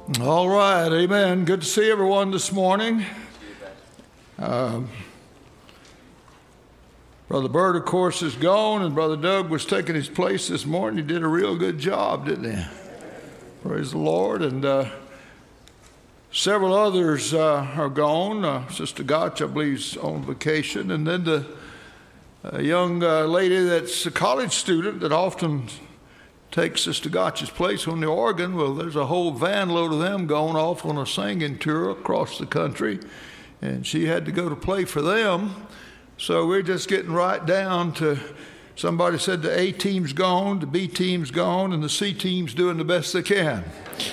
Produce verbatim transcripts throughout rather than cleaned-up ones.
All right, amen. Good to see everyone this morning. Uh, Brother Bert, of course, is gone, and Brother Doug was taking his place this morning. He did a real good job, didn't he? Praise the Lord. And uh, several others uh, are gone. Uh, Sister Gotch, I believe, is on vacation. And then the uh, young uh, lady that's a college student that often takes Sister Gotch's place on the organ. Well, there's a whole van load of them going off on a singing tour across the country, and she had to go to play for them. So we're just getting right down to, somebody said the A team's gone, the B team's gone, and the C team's doing the best they can.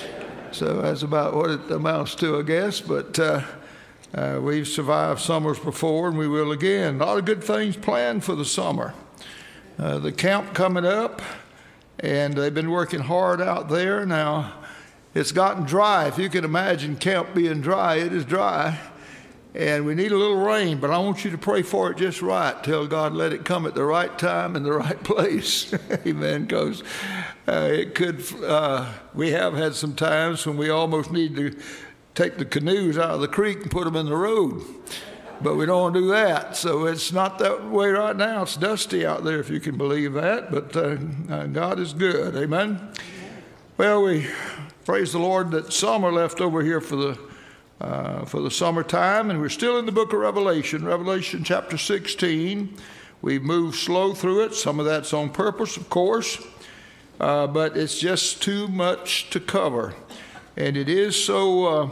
So that's about what it amounts to, I guess. But uh, uh, we've survived summers before, and we will again. A lot of good things planned for the summer. Uh, the camp coming up. And they've been working hard out there. Now, it's gotten dry. If you can imagine camp being dry, it is dry. And we need a little rain, but I want you to pray for it just right. Tell God, let it come at the right time in the right place. Amen. Because uh, it could, uh, we have had some times when we almost need to take the canoes out of the creek and put them in the road. But we don't want to do that. So it's not that way right now. It's dusty out there, if you can believe that. But uh, uh, God is good. Amen. Well, we praise the Lord that some are left over here for the uh, for the summertime. And we're still in the book of Revelation, Revelation chapter sixteen. We've moved slow through it. Some of that's on purpose, of course. Uh, but it's just too much to cover. And it is so... Uh,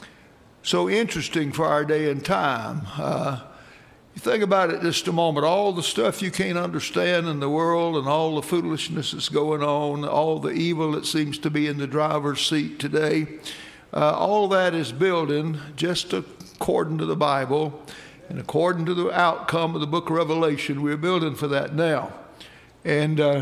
So interesting for our day and time. Uh, you think about it just a moment, all the stuff you can't understand in the world and all the foolishness that's going on, all the evil that seems to be in the driver's seat today, uh, all that is building just according to the Bible and according to the outcome of the book of Revelation. We're building for that now. And uh,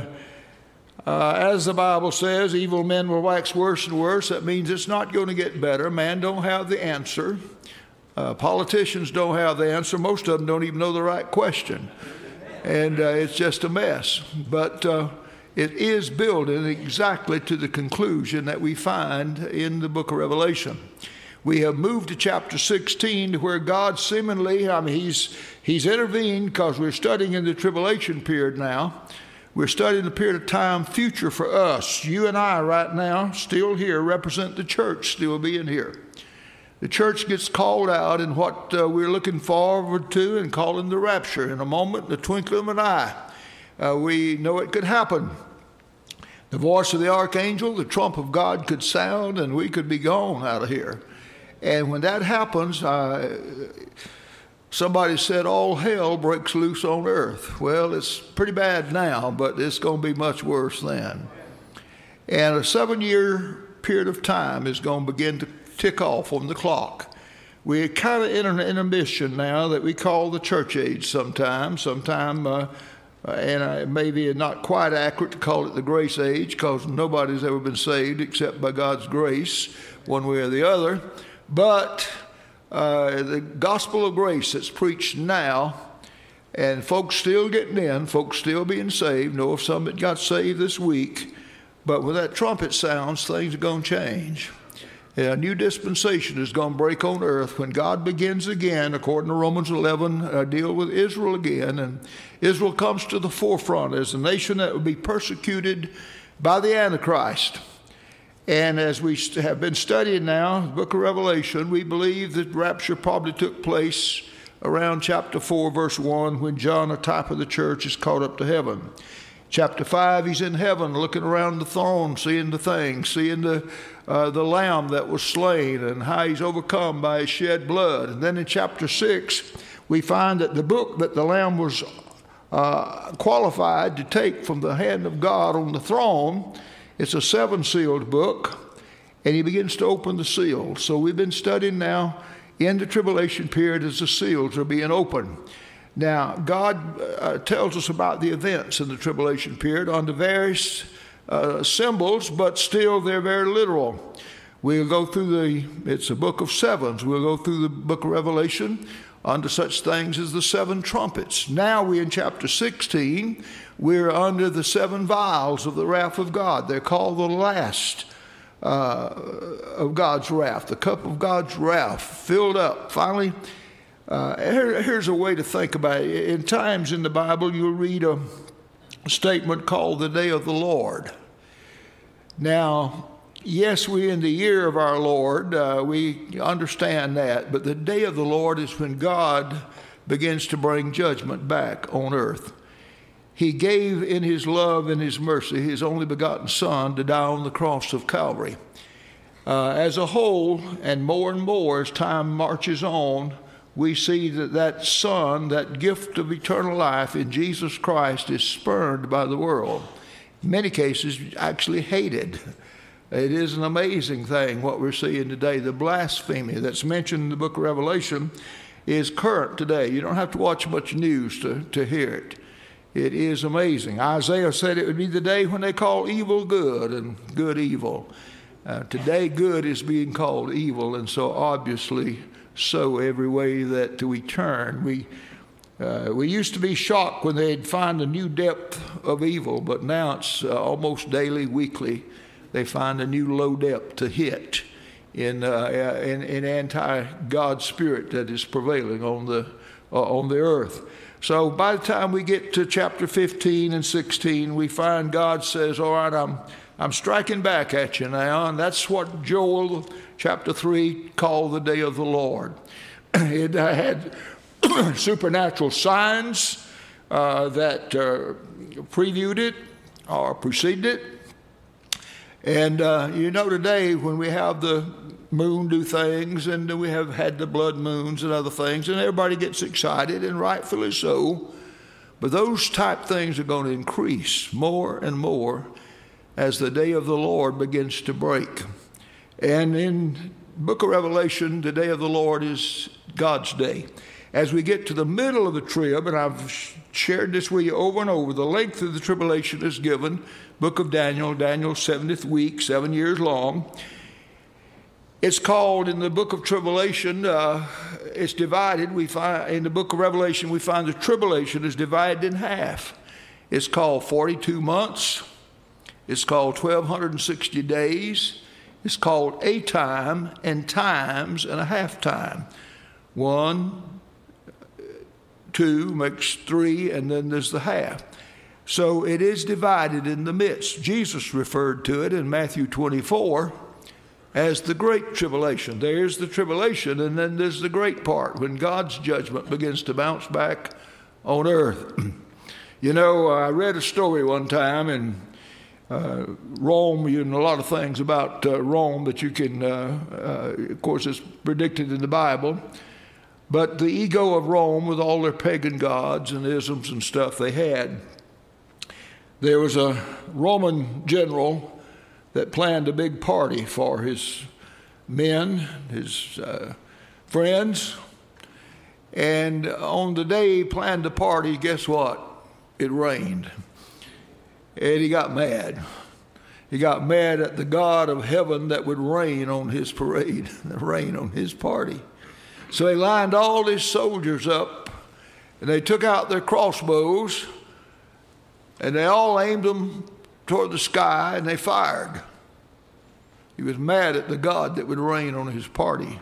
Uh, as the Bible says, evil men will wax worse and worse. That means it's not going to get better. Man don't have the answer. Uh, politicians don't have the answer. Most of them don't even know the right question. And uh, it's just a mess. But uh, it is building exactly to the conclusion that we find in the book of Revelation. We have moved to chapter sixteen to where God seemingly, I mean, he's, he's intervened because we're studying in the tribulation period now. We're studying the period of time future for us. You and I right now, still here, represent the church still being here. The church gets called out in what uh, we're looking forward to and calling the rapture. In a moment, the twinkling of an eye, uh, we know it could happen. The voice of the archangel, the trump of God could sound, and we could be gone out of here. And when that happens, uh, somebody said all hell breaks loose on earth. Well, it's pretty bad now, but it's going to be much worse then. And a seven-year period of time is going to begin to tick off on the clock. We're kind of in an intermission now that we call the church age sometimes. Sometime, uh, and uh, maybe not quite accurate to call it the grace age because nobody's ever been saved except by God's grace, one way or the other. But Uh, the gospel of grace that's preached now, and folks still getting in, folks still being saved. Know of some that got saved this week, but when that trumpet sounds, things are going to change. And a new dispensation is going to break on earth when God begins again, according to Romans eleven, uh, deal with Israel again, and Israel comes to the forefront as a nation that will be persecuted by the Antichrist. And as we have been studying now, the book of Revelation, we believe that rapture probably took place around chapter four, verse one, when John, a type of the church, is caught up to heaven. Chapter five, he's in heaven looking around the throne, seeing the things, seeing the, uh, the lamb that was slain and how he's overcome by his shed blood. And then in chapter six, we find that the book that the lamb was uh, qualified to take from the hand of God on the throne, it's a seven-sealed book, and he begins to open the seals. So we've been studying now in the tribulation period as the seals are being opened. Now, God uh, tells us about the events in the tribulation period under various uh, symbols, but still they're very literal. We'll go through the, it's a book of sevens. We'll go through the book of Revelation under such things as the seven trumpets. Now we're in chapter sixteen. We're under the seven vials of the wrath of God. They're called the last uh, of God's wrath, the cup of God's wrath filled up. Finally, uh, here, here's a way to think about it. In times in the Bible, you'll read a statement called the day of the Lord. Now, yes, we're in the year of our Lord. Uh, we understand that. But the day of the Lord is when God begins to bring judgment back on earth. He gave in his love and his mercy his only begotten Son to die on the cross of Calvary. Uh, as a whole, and more and more as time marches on, we see that that Son, that gift of eternal life in Jesus Christ, is spurned by the world. In many cases, actually hated. It is an amazing thing what we're seeing today. The blasphemy that's mentioned in the book of Revelation is current today. You don't have to watch much news to, to hear it. It is amazing. Isaiah said it would be the day when they call evil good and good evil. Uh, today, good is being called evil, and so obviously so every way that we turn. We uh, we used to be shocked when they'd find a new depth of evil, but now it's uh, almost daily, weekly. They find a new low depth to hit in uh, in, in anti-God spirit that is prevailing on the uh, on the earth. So by the time we get to chapter fifteen and sixteen, we find God says, all right, I'm I'm striking back at you now. And that's what Joel chapter three called the day of the Lord. It had supernatural signs uh, that uh, previewed it or preceded it. And uh, you know, today when we have the moon do things, and we have had the blood moons and other things, and everybody gets excited, and rightfully so. But those type things are going to increase more and more as the day of the Lord begins to break. And in the book of Revelation, the day of the Lord is God's day. As we get to the middle of the trib, and I've shared this with you over and over, the length of the tribulation is given. Book of Daniel, Daniel's seventieth week, seven years long. It's called in the book of Tribulation, uh, it's divided. We find in the book of Revelation, we find the tribulation is divided in half. It's called forty-two months. It's called twelve sixty days. It's called a time and times and a half time. One, two makes three, and then there's the half. So it is divided in the midst. Jesus referred to it in Matthew twenty-four as the great tribulation. There's the tribulation, and then there's the great part when God's judgment begins to bounce back on earth. You know, I read a story one time in uh, Rome. You know a lot of things about uh, Rome that you can, uh, uh, of course, it's predicted in the Bible. But the ego of Rome, with all their pagan gods and isms and stuff they had, there was a Roman general that planned a big party for his men, his uh, friends. And on the day he planned the party, guess what? It rained. And he got mad. He got mad at the God of heaven that would rain on his parade, rain on his party. So he lined all his soldiers up, and they took out their crossbows, and they all aimed them toward the sky, and they fired. He was mad at the God that would rain on his party.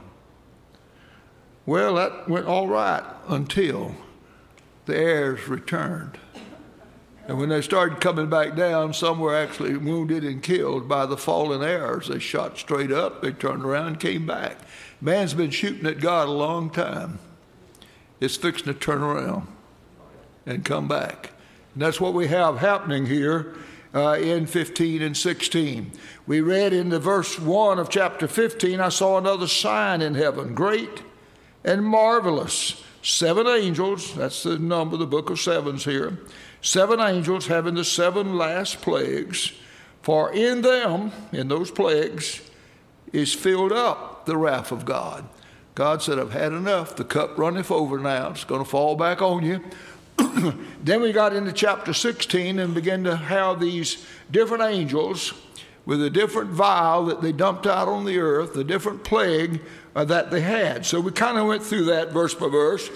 Well, that went all right until the heirs returned. And when they started coming back down, some were actually wounded and killed by the fallen heirs. They shot straight up, they turned around and came back. Man's been shooting at God a long time. It's fixing to turn around and come back. And that's what we have happening here uh, in fifteen and sixteen. We read in the verse one of chapter fifteen, I saw another sign in heaven, great and marvelous. Seven angels, that's the number, the book of sevens here. Seven angels having the seven last plagues. For in them, in those plagues, is filled up the wrath of God. God said, I've had enough. The cup runneth over now. It's going to fall back on you. Then we got into chapter sixteen and began to have these different angels with a different vial that they dumped out on the earth, the different plague uh, that they had. So we kind of went through that verse by verse.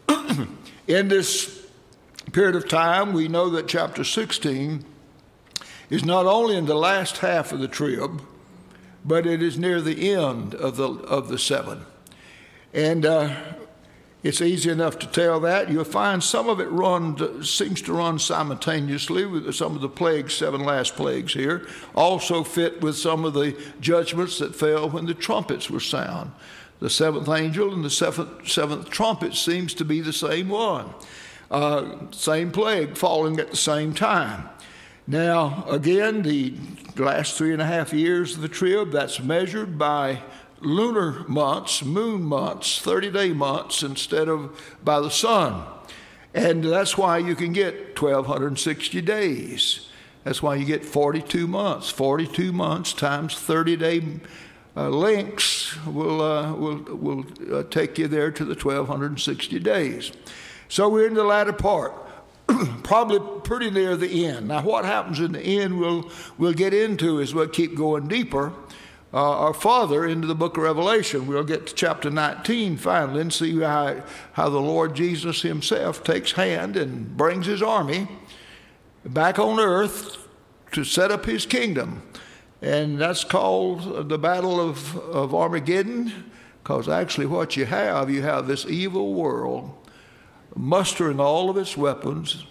In this period of time, we know that chapter sixteen is not only in the last half of the trib, but it is near the end of the of the seven. And uh, it's easy enough to tell that. You'll find some of it run seems to run simultaneously with some of the plagues, seven last plagues here, also fit with some of the judgments that fell when the trumpets were sound. The seventh angel and the seventh, seventh trumpet seems to be the same one. Uh, same plague falling at the same time. Now, again, the last three and a half years of the trib, that's measured by lunar months, moon months, thirty-day months instead of by the sun. And that's why you can get twelve sixty days. That's why you get forty-two months. forty-two months times thirty-day uh, lengths will, uh, will, will uh, take you there to the twelve sixty days. So we're in the latter part, probably pretty near the end. Now, what happens in the end we'll, we'll get into as we'll keep going deeper. Uh, our Father into the book of Revelation. We'll get to chapter nineteen finally and see how, how the Lord Jesus himself takes hand and brings his army back on earth to set up his kingdom. And that's called the Battle of, of Armageddon, because actually what you have, you have this evil world mustering all of its weapons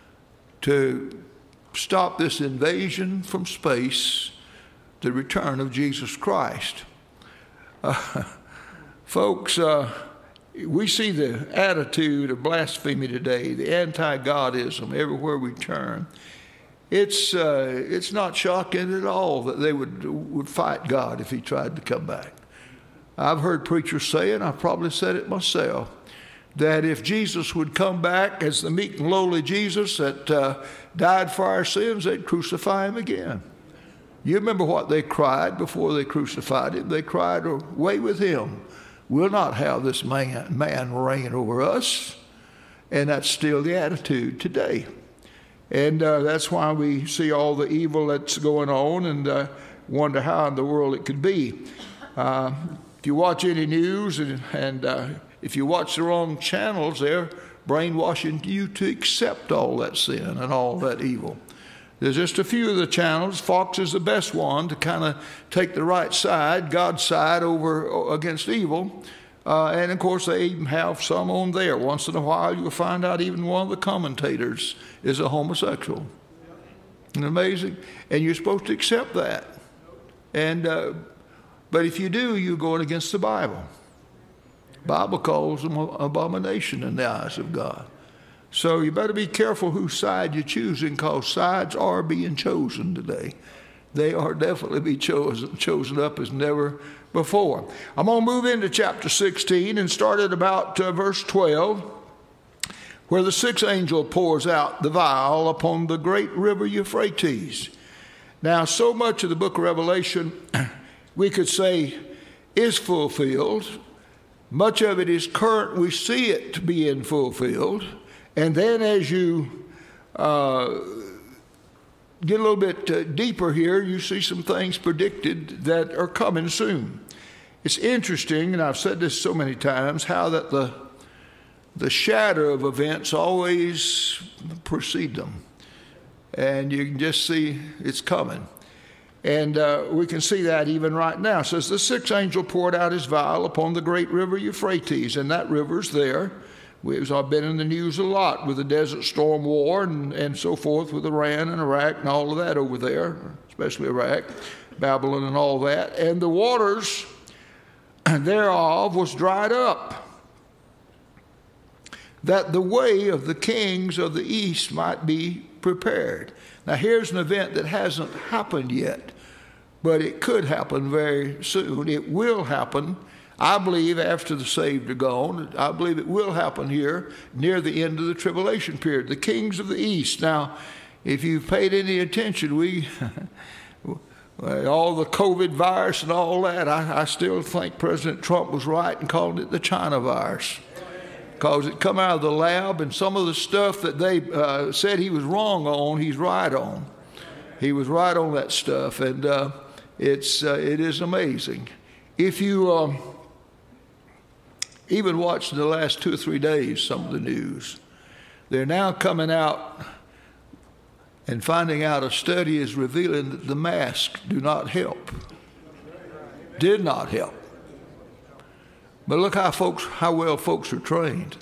to stop this invasion from space, the return of Jesus Christ. Uh, folks, uh, we see the attitude of blasphemy today, the anti-Godism everywhere we turn. It's uh, it's not shocking at all that they would would fight God if he tried to come back. I've heard preachers say, and I've probably said it myself, that if Jesus would come back as the meek and lowly Jesus that uh, died for our sins, they'd crucify him again. You remember what they cried before they crucified him. They cried, away with him. We'll not have this man, man reign over us. And that's still the attitude today. And uh, that's why we see all the evil that's going on and uh, wonder how in the world it could be. Uh, if you watch any news and, and uh, if you watch the wrong channels, they're brainwashing you to accept all that sin and all that evil. There's just a few of the channels. Fox is the best one to kind of take the right side, God's side, over against evil. Uh, and, of course, they even have some on there. Once in a while, you'll find out even one of the commentators is a homosexual. Isn't it amazing? And you're supposed to accept that. And uh, but if you do, you're going against the Bible. The Bible calls them an abomination in the eyes of God. So you better be careful whose side you're choosing, because sides are being chosen today. They are definitely be chosen, chosen up as never before. I'm going to move into chapter sixteen and start at about uh, verse twelve, where the sixth angel pours out the vial upon the great river Euphrates. Now, so much of the book of Revelation, we could say, is fulfilled. Much of it is current. We see it being fulfilled. And then as you uh, get a little bit uh, deeper here, you see some things predicted that are coming soon. It's interesting, and I've said this so many times, how that the the shadow of events always precede them. And you can just see it's coming. And uh, we can see that even right now. It says, the sixth angel poured out his vial upon the great river Euphrates, and that river's there. We've been in the news a lot with the Desert Storm War and, and so forth with Iran and Iraq and all of that over there, especially Iraq, Babylon and all that. And the waters thereof was dried up, that the way of the kings of the east might be prepared. Now here's an event that hasn't happened yet, but it could happen very soon. It will happen, I believe, after the saved are gone. I believe it will happen here near the end of the tribulation period. The kings of the east. Now, if you've paid any attention, we, all the COVID virus and all that, I, I still think President Trump was right in calling it the China virus, because it come out of the lab, and some of the stuff that they uh, said he was wrong on, he's right on. He was right on that stuff, and uh, it's uh, it is amazing. If you um, even watch the last two or three days, some of the news, they're now coming out and finding out a study is revealing that the masks do not help. Did not help. But look how folks, how well folks are trained.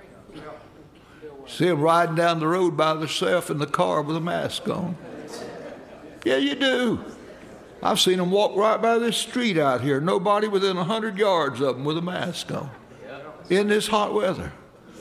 See them riding down the road by themselves in the car with a mask on. Yeah, you do. I've seen them walk right by this street out here. Nobody within a hundred yards of them with a mask on. In this hot weather.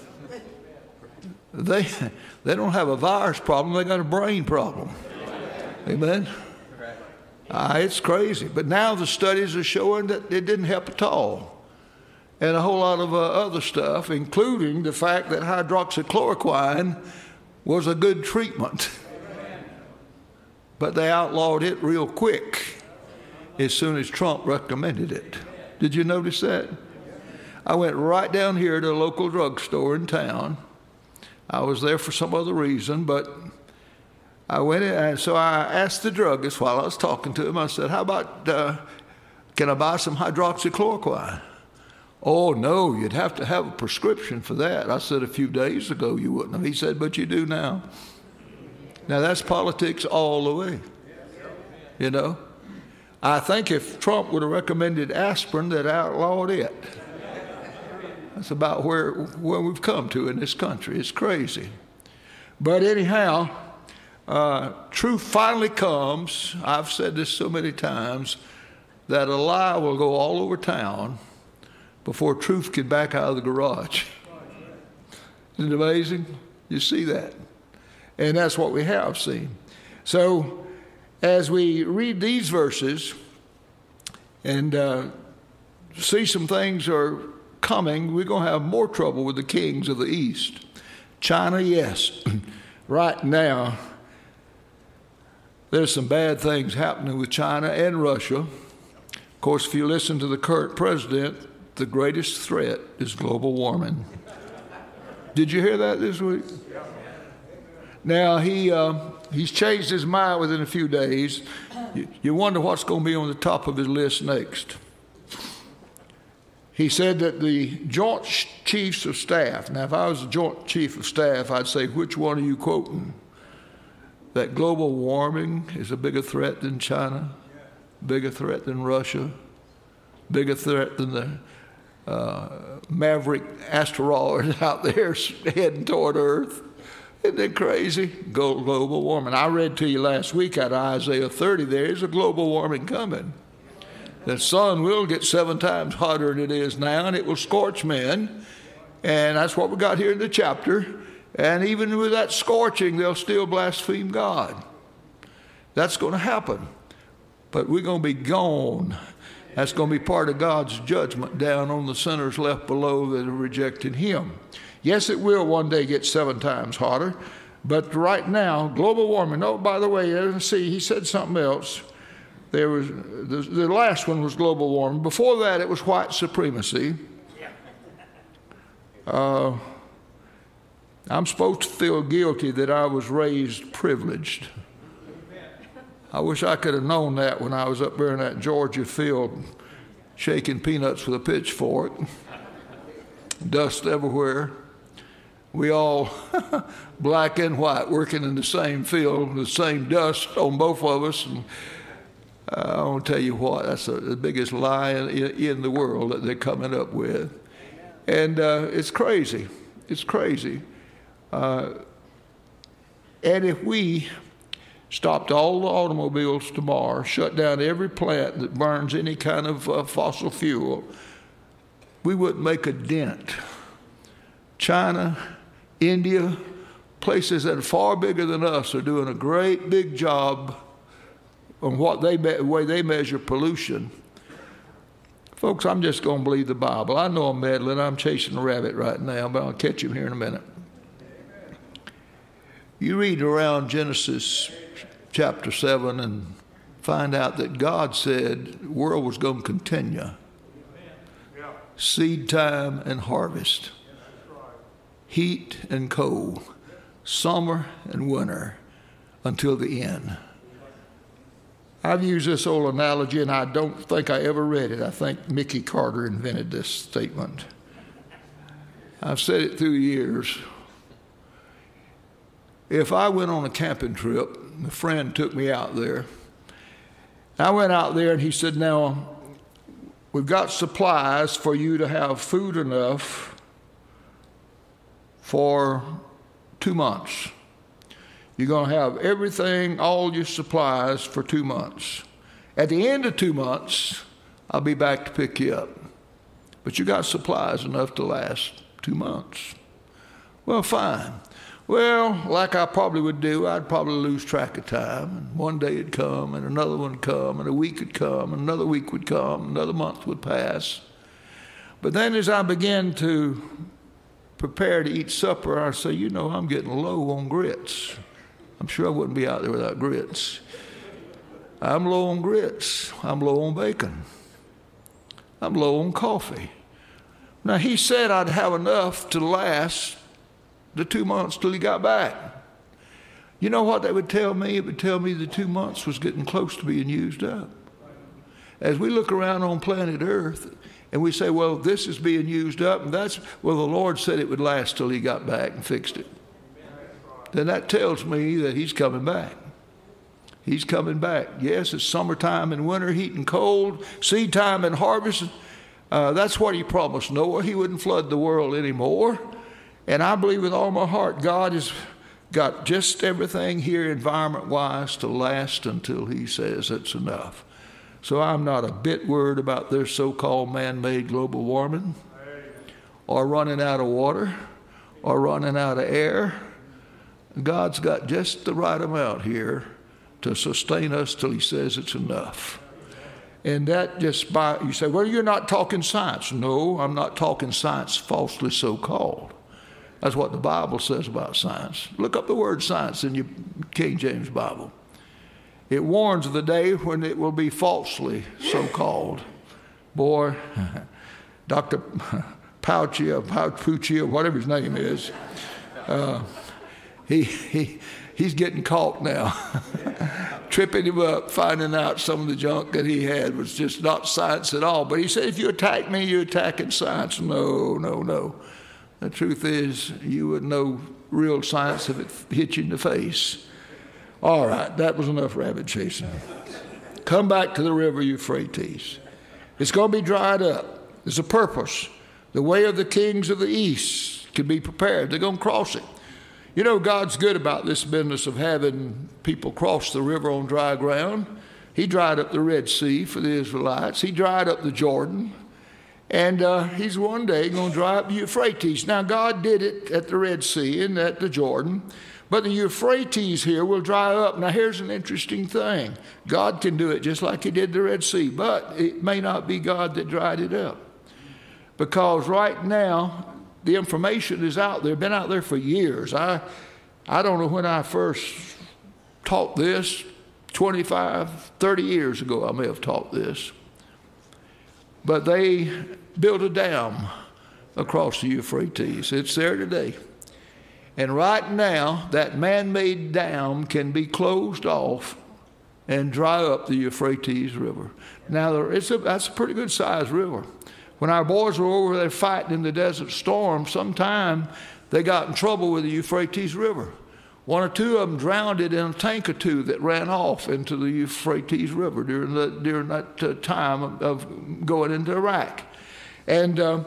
They, they don't have a virus problem. They got a brain problem. Amen? Uh, it's crazy. But now the studies are showing that it didn't help at all. And a whole lot of uh, other stuff, including the fact that hydroxychloroquine was a good treatment. But they outlawed it real quick as soon as Trump recommended it. Did you notice that? I went right down here to a local drugstore in town. I was there for some other reason, but I went in, and so I asked the druggist while I was talking to him, I said, how about, uh, can I buy some hydroxychloroquine? Oh, no, you'd have to have a prescription for that. I said, a few days ago you wouldn't have. He said, but you do now. Now, that's politics all the way, you know. I think if Trump would have recommended aspirin, that outlawed it. That's about where, where we've come to in this country. It's crazy. But anyhow, uh, truth finally comes. I've said this so many times, that a lie will go all over town before truth can back out of the garage. Isn't it amazing? You see that. And that's what we have seen. So as we read these verses and uh, see some things are coming, we're going to have more trouble with the kings of the East. China, yes. Right now, there's some bad things happening with China and Russia. Of course, if you listen to the current president, the greatest threat is global warming. Did you hear that this week? Now, he uh, he's changed his mind within a few days. You, you wonder what's going to be on the top of his list next. He said that the Joint Chiefs of Staff, now if I was the Joint Chief of Staff, I'd say, which one are you quoting? That global warming is a bigger threat than China, bigger threat than Russia, bigger threat than the uh, maverick asteroid out there heading toward Earth. Isn't it crazy? Global warming. I read to you last week out of Isaiah thirty, there is a global warming coming. The sun will get seven times hotter than it is now, and it will scorch men. And that's what we got here in the chapter. And even with that scorching, they'll still blaspheme God. That's going to happen. But we're going to be gone. That's going to be part of God's judgment down on the sinners left below that have rejected him. Yes, it will one day get seven times hotter. But right now, global warming. Oh, by the way, let's see, he said something else. There was the, the last one was global warming. Before that, it was white supremacy. Uh, I'm supposed to feel guilty that I was raised privileged. I wish I could have known that when I was up there in that Georgia field shaking peanuts with a pitchfork. Dust everywhere. We all, black and white, working in the same field, the same dust on both of us. And uh, I want to tell you what, that's a, the biggest lie in, in the world that they're coming up with. And uh, it's crazy. It's crazy. Uh, and if we stopped all the automobiles tomorrow, shut down every plant that burns any kind of uh, fossil fuel, we wouldn't make a dent. China, India, places that are far bigger than us are doing a great big job on what they the way they measure pollution. Folks, I'm just going to believe the Bible. I know I'm meddling. I'm chasing a rabbit right now, but I'll catch him here in a minute. You read around Genesis chapter seven and find out that God said the world was going to continue. Seed time and harvest. Heat and cold. Summer and winter until the end. I've used this old analogy, and I don't think I ever read it. I think Mickey Carter invented this statement. I've said it through the years. If I went on a camping trip, a friend took me out there. I went out there, and he said, now, we've got supplies for you to have food enough for two months. You're going to have everything, all your supplies for two months. At the end of two months, I'll be back to pick you up. But you got supplies enough to last two months. Well, fine. Well, like I probably would do, I'd probably lose track of time. And one day would come, and another one would come, and a week would come, and another week would come, another month would pass. But then as I began to prepare to eat supper, I say, you know, I'm getting low on grits. I'm sure I wouldn't be out there without grits. I'm low on grits. I'm low on bacon. I'm low on coffee. Now, he said I'd have enough to last the two months till he got back. You know what that would tell me? It would tell me the two months was getting close to being used up. As we look around on planet Earth and we say, well, this is being used up, and that's, well, the Lord said it would last till he got back and fixed it. Then that tells me that he's coming back. He's coming back. Yes, it's summertime and winter, heat and cold, seed time and harvest. Uh, that's what he promised Noah. He wouldn't flood the world anymore. And I believe with all my heart, God has got just everything here environment-wise to last until he says it's enough. So I'm not a bit worried about their so-called man-made global warming or running out of water or running out of air. God's got just the right amount here to sustain us till he says it's enough. And that just by, you say, well, you're not talking science. No, I'm not talking science falsely so-called. That's what the Bible says about science. Look up the word science in your King James Bible. It warns of the day when it will be falsely so-called. Boy, Doctor Fauci or Fauci or whatever his name is, uh, he, he, he's getting caught now. Tripping him up, finding out some of the junk that he had was just not science at all. But he said, if you attack me, you're attacking science. No, no, no. The truth is, you wouldn't know real science if it hit you in the face. All right, that was enough rabbit chasing. Come back to the river Euphrates. It's going to be dried up. There's a purpose. The way of the kings of the east can be prepared. They're going to cross it. You know, God's good about this business of having people cross the river on dry ground. He dried up the Red Sea for the Israelites. He dried up the Jordan. And uh, he's one day going to dry up the Euphrates. Now, God did it at the Red Sea and at the Jordan. But the Euphrates here will dry up. Now, here's an interesting thing. God can do it just like he did the Red Sea. But it may not be God that dried it up. Because right now, the information is out there, been out there for years. I I don't know when I first taught this, twenty-five, thirty years ago I may have taught this. But they built a dam across the Euphrates. It's there today. And right now, that man-made dam can be closed off and dry up the Euphrates River. Now, it's a, that's a pretty good-sized river. When our boys were over there fighting in the Desert Storm, sometime they got in trouble with the Euphrates River. One or two of them drowned it in a tank or two that ran off into the Euphrates River during, the, during that uh, time of, of going into Iraq. And uh,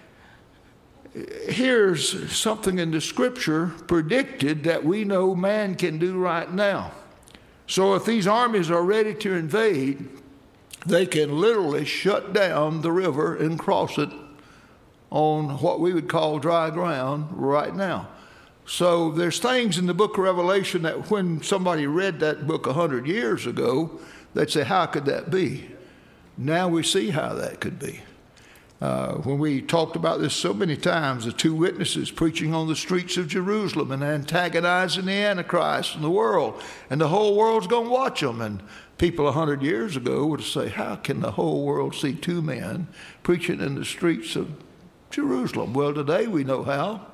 here's something in the Scripture predicted that we know man can do right now. So if these armies are ready to invade, they can literally shut down the river and cross it on what we would call dry ground right now. So there's things in the book of Revelation that when somebody read that book a hundred years ago, they'd say, how could that be? Now we see how that could be. Uh, when we talked about this so many times, the two witnesses preaching on the streets of Jerusalem and antagonizing the Antichrist in the world, and the whole world's going to watch them. And people a hundred years ago would say, how can the whole world see two men preaching in the streets of Jerusalem? Well, today we know how.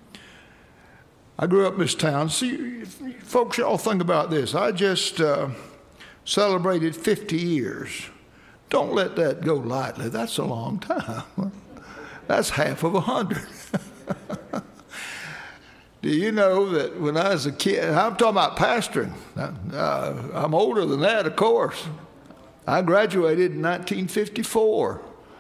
I grew up in this town. See, folks, y'all think about this. I just uh, celebrated fifty years. Don't let that go lightly. That's a long time. That's half of a hundred. Do you know that when I was a kid, I'm talking about pastoring. Uh, I'm older than that, of course. I graduated in nineteen fifty-four.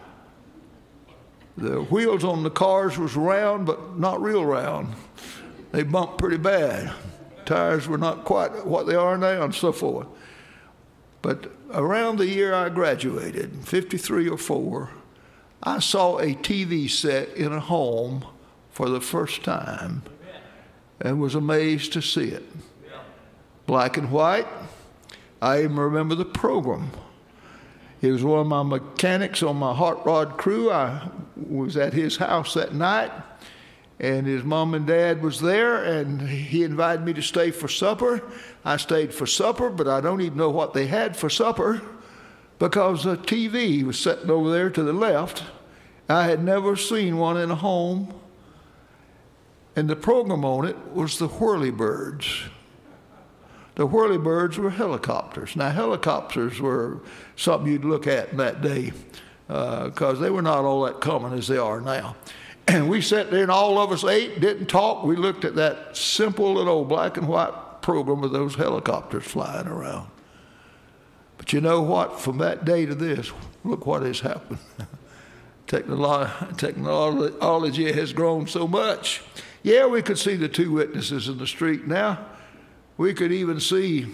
the wheels on the cars was round, but not real round. They bumped pretty bad. Tires were not quite what they are now and so forth. But around the year I graduated, fifty-three or four, I saw a T V set in a home for the first time and was amazed to see it. Black and white. I even remember the program. He was one of my mechanics on my hot rod crew. I was at his house that night, and his mom and dad was there, and he invited me to stay for supper. I stayed for supper, but I don't even know what they had for supper because the T V was sitting over there to the left. I had never seen one in a home, and the program on it was the Whirlybirds. The Whirlybirds were helicopters. Now, helicopters were something you'd look at in that day because uh, they were not all that common as they are now. And we sat there and all of us ate, didn't talk. We looked at that simple little black and white program with those helicopters flying around. But you know what? From that day to this, look what has happened. Technolo- technology has grown so much. Yeah, we could see the two witnesses in the street now. We could even see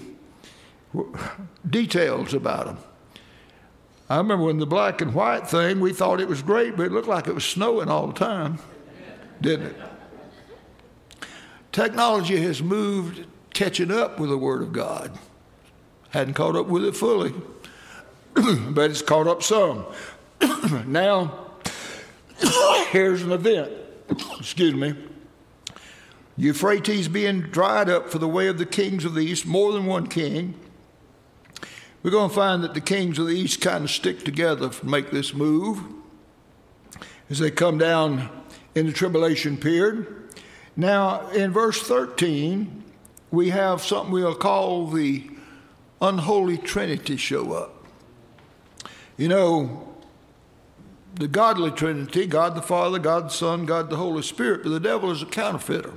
details about them. I remember when the black and white thing, we thought it was great, but it looked like it was snowing all the time, didn't it? Technology has moved, catching up with the Word of God. Hadn't caught up with it fully, but it's caught up some. Now, here's an event. Excuse me. Euphrates being dried up for the way of the kings of the east, more than one king. We're going to find that the kings of the east kind of stick together to make this move as they come down in the tribulation period. Now, in verse thirteen, we have something we'll call the unholy trinity show up. You know, the godly trinity, God the Father, God the Son, God the Holy Spirit, but the devil is a counterfeiter.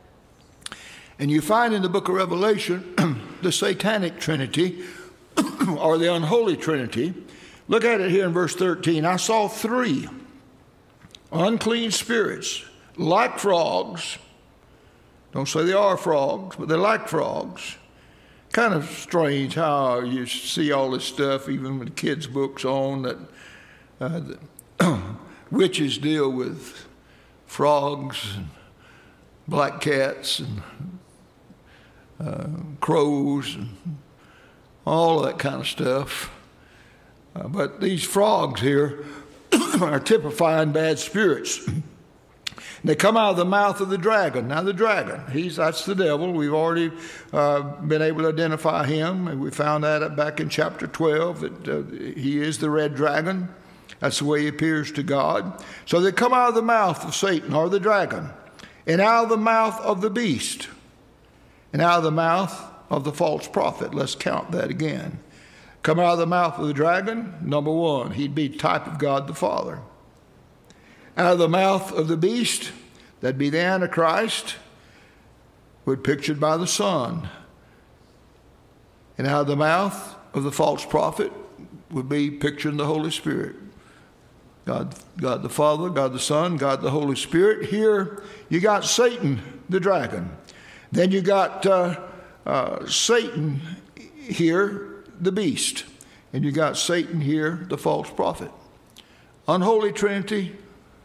And you find in the book of Revelation the satanic trinity or the unholy trinity. Look at it here in verse thirteen. I saw three unclean spirits like frogs. Don't say they are frogs, but they're like frogs. Kind of strange how you see all this stuff, even with kids' books on, that uh, the witches deal with frogs and black cats and uh, crows and all of that kind of stuff. Uh, but these frogs here are typifying bad spirits. They come out of the mouth of the dragon. Now the dragon, he's that's the devil. We've already uh, been able to identify him, and we found that back in chapter twelve that uh, he is the red dragon. That's the way he appears to God. So they come out of the mouth of Satan or the dragon, and out of the mouth of the beast, and out of the mouth of the false prophet. Let's count that again. Come out of the mouth of the dragon, number one, he'd be type of God the Father. Out of the mouth of the beast, that'd be the Antichrist, would pictured by the Son. And out of the mouth of the false prophet would be picturing the Holy Spirit. God, God the Father, God the Son, God the Holy Spirit. Here you got Satan, the dragon. Then you got uh, uh, Satan here, the beast. And you got Satan here, the false prophet. Unholy Trinity,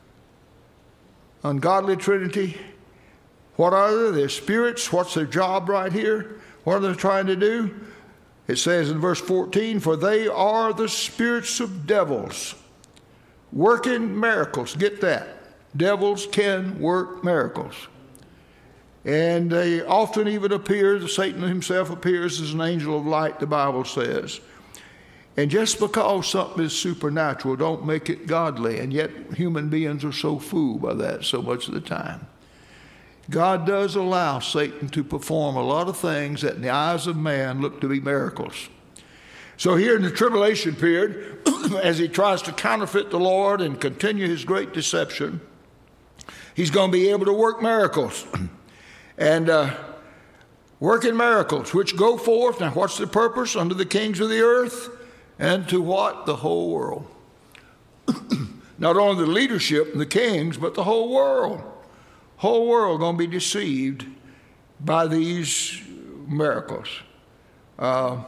ungodly Trinity. What are they? They're spirits. What's their job right here? What are they trying to do? It says in verse fourteen, for they are the spirits of devils, working miracles. Get that. Devils can work miracles. And they often even appear, Satan himself appears as an angel of light, the Bible says. And just because something is supernatural, don't make it godly. And yet human beings are so fooled by that so much of the time. God does allow Satan to perform a lot of things that in the eyes of man look to be miracles. So here in the tribulation period, as he tries to counterfeit the Lord and continue his great deception, he's going to be able to work miracles. And uh, working miracles, which go forth. Now, what's the purpose? Unto the kings of the earth, and to what? The whole world. not only the leadership and the kings, but the whole world. Whole world going to be deceived by these miracles. Uh,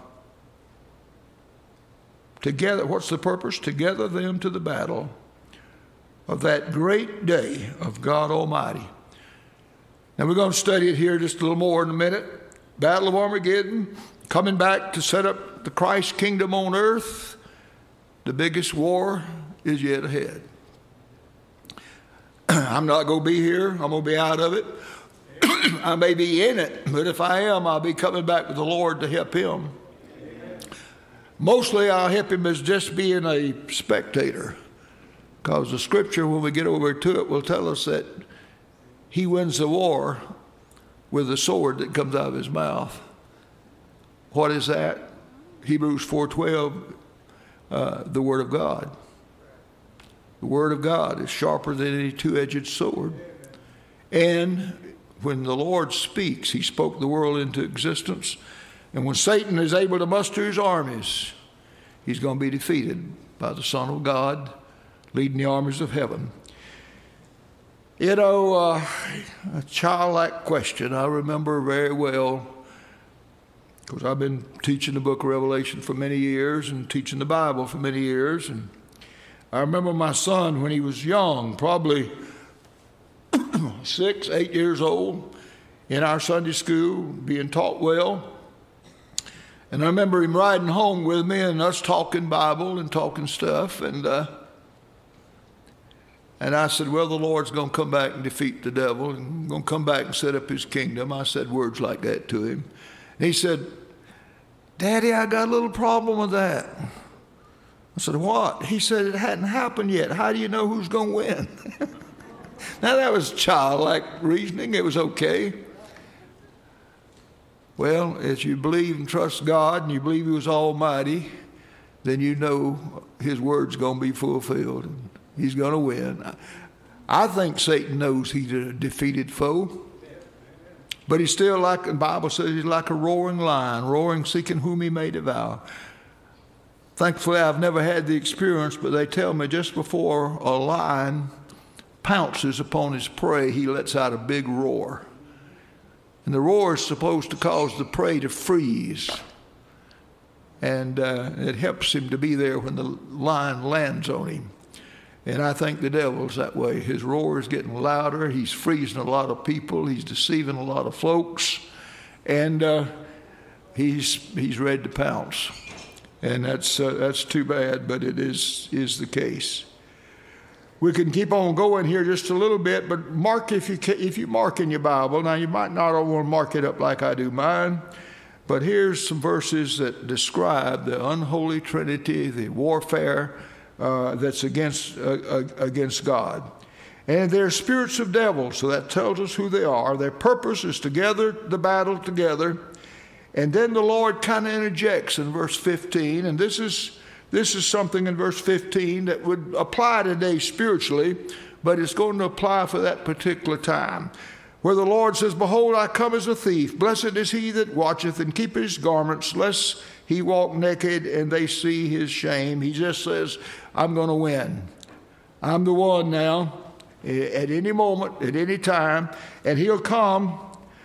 together, what's the purpose? To gather them to the battle of that great day of God Almighty. Now we're going to study it here just a little more in a minute. Battle of Armageddon, coming back to set up the Christ kingdom on earth. The biggest war is yet ahead. I'm not going to be here. I'm going to be out of it. I may be in it, but if I am, I'll be coming back with the Lord to help him. Mostly I'll help him as just being a spectator, because the scripture, when we get over to it, will tell us that he wins the war with the sword that comes out of his mouth. What is that? Hebrews four twelve, uh, the Word of God. The Word of God is sharper than any two-edged sword. And when the Lord speaks, he spoke the world into existence. And when Satan is able to muster his armies, he's going to be defeated by the Son of God leading the armies of heaven. You know, uh, a childlike question I remember very well, because I've been teaching the book of Revelation for many years and teaching the Bible for many years. And I remember my son when he was young, probably six, eight years old, in our Sunday school, being taught well. And I remember him riding home with me and us talking Bible and talking stuff. And uh, and I said, well, the Lord's going to come back and defeat the devil and going to come back and set up his kingdom. I said words like that to him. And he said, Daddy, I got a little problem with that. I said, what? He said, it hadn't happened yet. How do you know who's going to win? Now, that was childlike reasoning. It was okay. Well, as you believe and trust God and you believe he was almighty, then you know his word's going to be fulfilled. And he's going to win. I think Satan knows he's a defeated foe. But he's still like, the Bible says, he's like a roaring lion, roaring, seeking whom he may devour. Thankfully, I've never had the experience, but they tell me just before a lion pounces upon his prey, he lets out a big roar. And the roar is supposed to cause the prey to freeze. And uh, it helps him to be there when the lion lands on him. And I think the devil's that way. His roar is getting louder. He's freezing a lot of people. He's deceiving a lot of folks. And uh, he's he's ready to pounce. And that's uh, that's too bad, but it is is the case. We can keep on going here just a little bit, but mark if you can, if you mark in your Bible. Now, you might not want to mark it up like I do mine, but here's some verses that describe the unholy trinity, the warfare uh, that's against uh, against God. And they're spirits of devils, so that tells us who they are. Their purpose is to gather the battle together. And then the Lord kind of interjects in verse fifteen, and this is this is something in verse fifteen that would apply today spiritually, but it's going to apply for that particular time, where the Lord says, behold, I come as a thief. Blessed is he that watcheth and keepeth his garments, lest he walk naked and they see his shame. He just says, I'm going to win. I'm the one now, at any moment, at any time, and he'll come.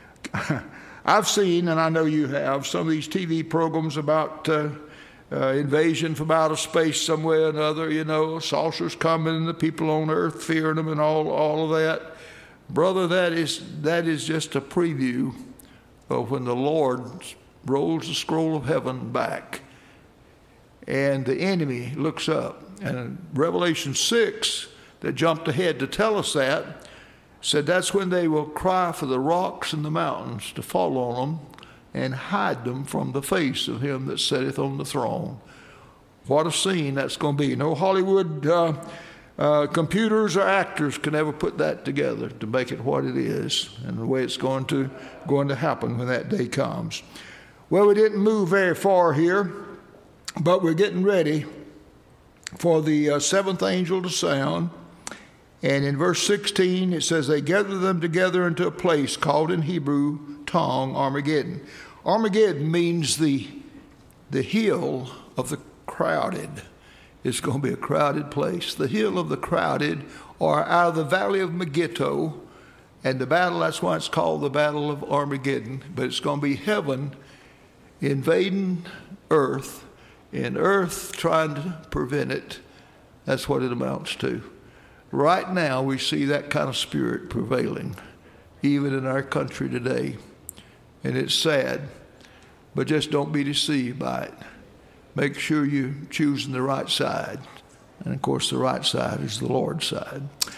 I've seen, and I know you have, some of these T V programs about uh, uh, invasion from outer space some way or another, you know, saucers coming and the people on earth fearing them and all, all of that. Brother, that is, that is just a preview of when the Lord rolls the scroll of heaven back and the enemy looks up. And in Revelation six, that jumped ahead to tell us that, said that's when they will cry for the rocks and the mountains to fall on them and hide them from the face of him that sitteth on the throne. What a scene that's going to be. No Hollywood uh, uh, computers or actors can ever put that together to make it what it is and the way it's going to, going to happen when that day comes. Well, we didn't move very far here, but we're getting ready for the uh, seventh angel to sound. And in verse sixteen, it says, they gather them together into a place called in Hebrew tongue Armageddon. Armageddon means the, the hill of the crowded. It's going to be a crowded place. The hill of the crowded, or out of the valley of Megiddo. And the battle, that's why it's called the Battle of Armageddon. But it's going to be heaven invading earth, and earth trying to prevent it. That's what it amounts to. Right now, we see that kind of spirit prevailing, even in our country today. And it's sad, but just don't be deceived by it. Make sure you're choosing the right side. And of course, the right side is the Lord's side.